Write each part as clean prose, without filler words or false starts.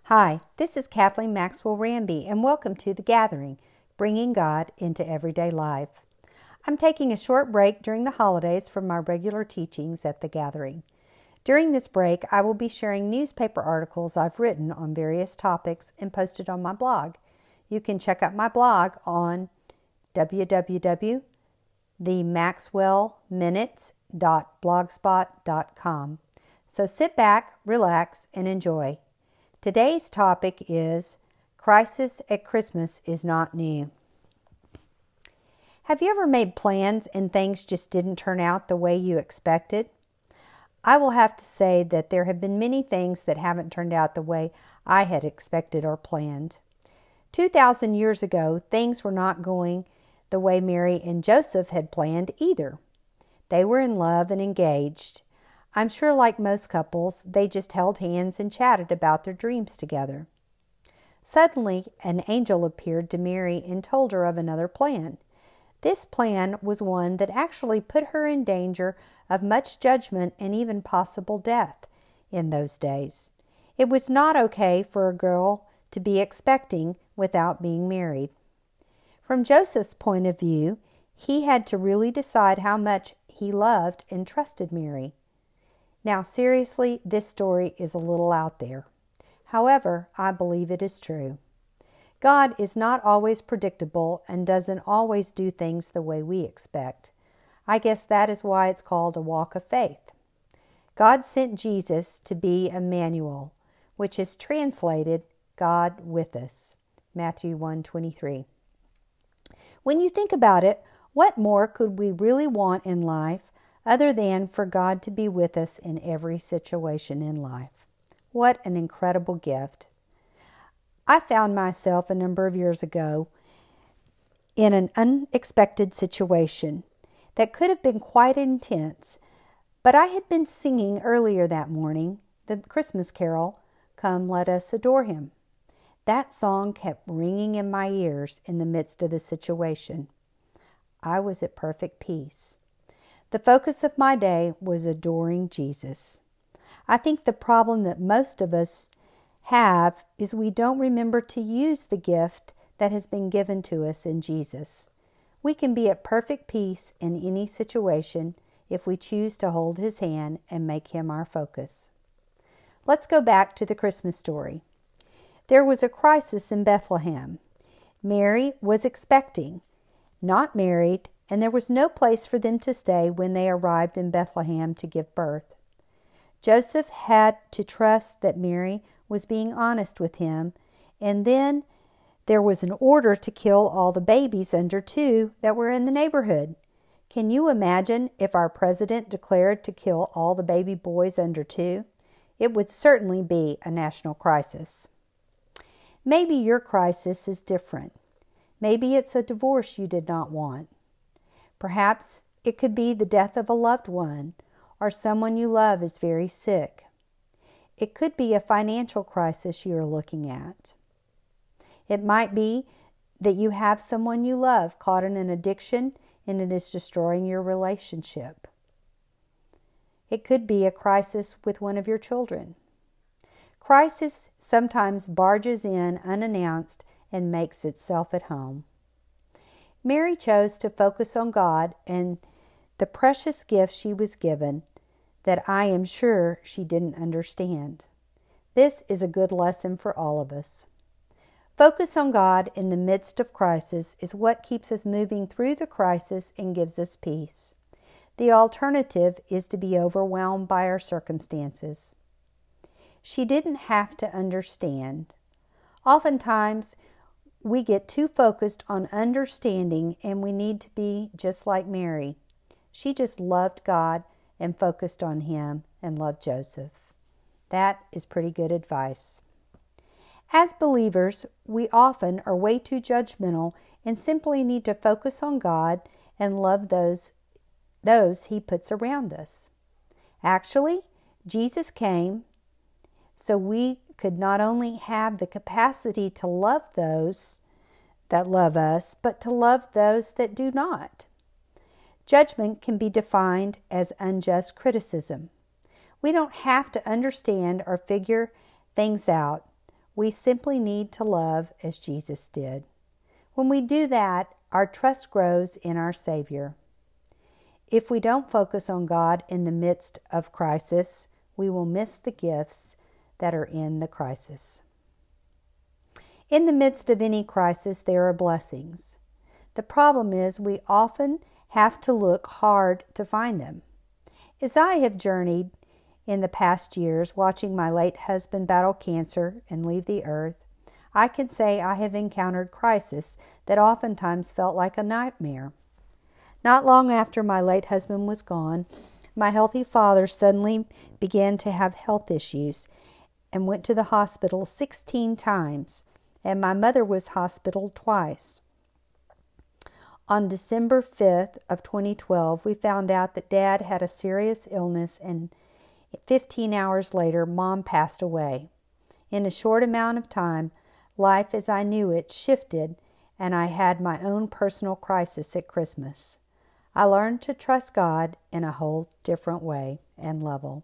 Hi, this is Kathleen Maxwell Ramby, and welcome to The Gathering, bringing God into everyday life. I'm taking a short break during the holidays from my regular teachings at The Gathering. During this break, I will be sharing newspaper articles I've written on various topics and posted on my blog. You can check out my blog on www.themaxwellminutes.blogspot.com. So sit back, relax, and enjoy. Today's topic is Crisis at Christmas is not new. Have you ever made plans and things just didn't turn out the way you expected? I will have to say that there have been many things that haven't turned out the way I had expected or planned. 2,000 years ago, things were not going the way Mary and Joseph had planned either. They were in love and engaged. I'm sure, like most couples, they just held hands and chatted about their dreams together. Suddenly, an angel appeared to Mary and told her of another plan. This plan was one that actually put her in danger of much judgment and even possible death in those days. It was not okay for a girl to be expecting without being married. From Joseph's point of view, he had to really decide how much he loved and trusted Mary. Now, seriously, this story is a little out there. However, I believe it is true. God is not always predictable and doesn't always do things the way we expect. I guess that is why it's called a walk of faith. God sent Jesus to be Emmanuel, which is translated God with us. Matthew 1:23. When you think about it, what more could we really want in life other than for God to be with us in every situation in life? What an incredible gift. I found myself a number of years ago in an unexpected situation that could have been quite intense, but I had been singing earlier that morning the Christmas carol, "Come, Let Us Adore Him." That song kept ringing in my ears in the midst of the situation. I was at perfect peace. The focus of my day was adoring Jesus. I think the problem that most of us have is we don't remember to use the gift that has been given to us in Jesus. We can be at perfect peace in any situation if we choose to hold His hand and make Him our focus. Let's go back to the Christmas story. There was a crisis in Bethlehem. Mary was expecting, not married, and there was no place for them to stay when they arrived in Bethlehem to give birth. Joseph had to trust that Mary was being honest with him, and then there was an order to kill all the babies under 2 that were in the neighborhood. Can you imagine if our president declared to kill all the baby boys under 2? It would certainly be a national crisis. Maybe your crisis is different. Maybe it's a divorce you did not want. Perhaps it could be the death of a loved one, or someone you love is very sick. It could be a financial crisis you are looking at. It might be that you have someone you love caught in an addiction and it is destroying your relationship. It could be a crisis with one of your children. Crisis sometimes barges in unannounced and makes itself at home. Mary chose to focus on God and the precious gift she was given that I am sure she didn't understand. This is a good lesson for all of us. Focus on God in the midst of crisis is what keeps us moving through the crisis and gives us peace. The alternative is to be overwhelmed by our circumstances. She didn't have to understand. Oftentimes, we get too focused on understanding, and we need to be just like Mary. She just loved God and focused on Him and loved Joseph. That is pretty good advice. As believers, we often are way too judgmental and simply need to focus on God and love those He puts around us. Actually, Jesus came so we could not only have the capacity to love those that love us, but to love those that do not. Judgment can be defined as unjust criticism. We don't have to understand or figure things out. We simply need to love as Jesus did. When we do that, our trust grows in our Savior. If we don't focus on God in the midst of crisis, we will miss the gifts that are in the crisis. In the midst of any crisis, there are blessings. The problem is we often have to look hard to find them. As I have journeyed in the past years, watching my late husband battle cancer and leave the earth, I can say I have encountered crises that oftentimes felt like a nightmare. Not long after my late husband was gone, my healthy father suddenly began to have health issues and went to the hospital 16 times, and my mother was hospitaled twice. On December 5th of 2012, we found out that Dad had a serious illness, and 15 hours later, Mom passed away. In a short amount of time, life as I knew it shifted, and I had my own personal crisis at Christmas. I learned to trust God in a whole different way and level.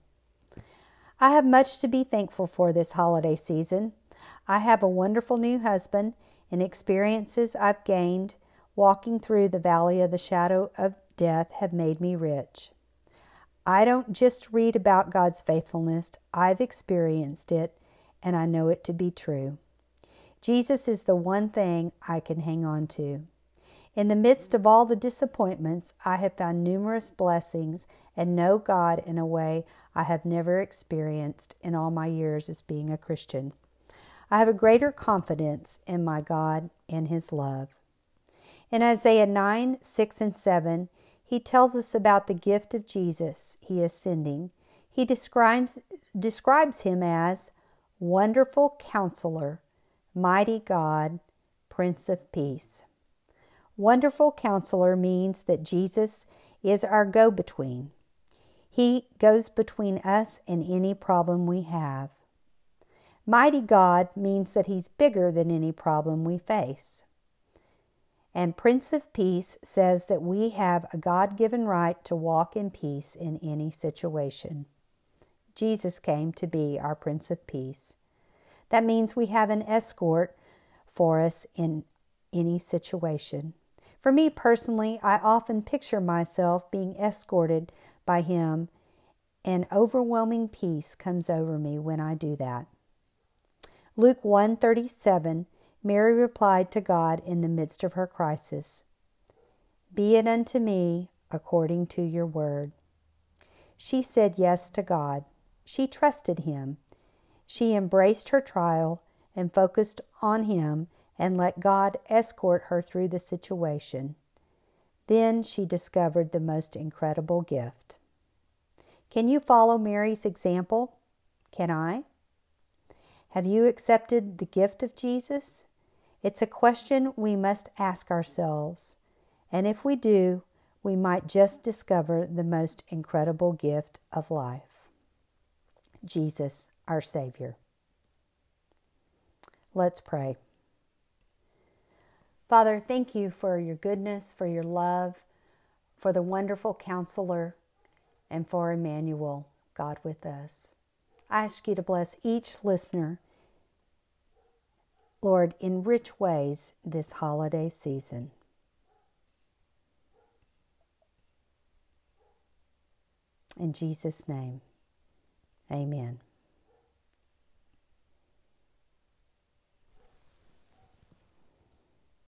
I have much to be thankful for this holiday season. I have a wonderful new husband, and experiences I've gained walking through the valley of the shadow of death have made me rich. I don't just read about God's faithfulness, I've experienced it, and I know it to be true. Jesus is the one thing I can hang on to. In the midst of all the disappointments, I have found numerous blessings and know God in a way I have never experienced in all my years as being a Christian. I have a greater confidence in my God and His love. In Isaiah 9, 6, and 7, he tells us about the gift of Jesus he is sending. He describes him as Wonderful Counselor, Mighty God, Prince of Peace. Wonderful Counselor means that Jesus is our go-between. He goes between us and any problem we have. Mighty God means that He's bigger than any problem we face. And Prince of Peace says that we have a God-given right to walk in peace in any situation. Jesus came to be our Prince of Peace. That means we have an escort for us in any situation. For me personally, I often picture myself being escorted by Him, and overwhelming peace comes over me when I do that. Luke 1:37, Mary replied to God in the midst of her crisis, "Be it unto me according to your word." She said yes to God. She trusted Him. She embraced her trial and focused on Him and let God escort her through the situation. Then she discovered the most incredible gift. Can you follow Mary's example? Can I? Have you accepted the gift of Jesus? It's a question we must ask ourselves, and if we do, we might just discover the most incredible gift of life. Jesus, our Savior. Let's pray. Father, thank you for your goodness, for your love, for the wonderful Counselor, and for Emmanuel, God with us. I ask you to bless each listener, Lord, in rich ways this holiday season. In Jesus' name, amen.